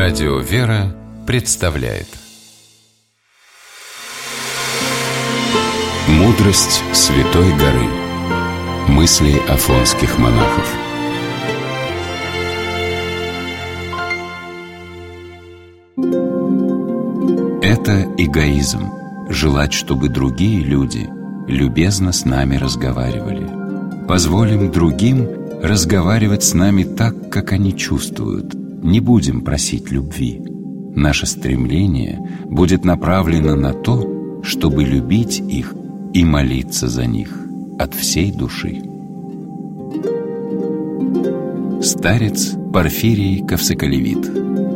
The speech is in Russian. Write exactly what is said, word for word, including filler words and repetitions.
Радио «Вера» представляет «Мудрость Святой горы». Мысли афонских монахов. Это эгоизм – желать, чтобы другие люди любезно с нами разговаривали. Позволим другим разговаривать с нами так, как они чувствуют. Не будем просить любви. Наше стремление будет направлено на то, чтобы любить их и молиться за них от всей души. Старец Порфирий Ковсоколевит.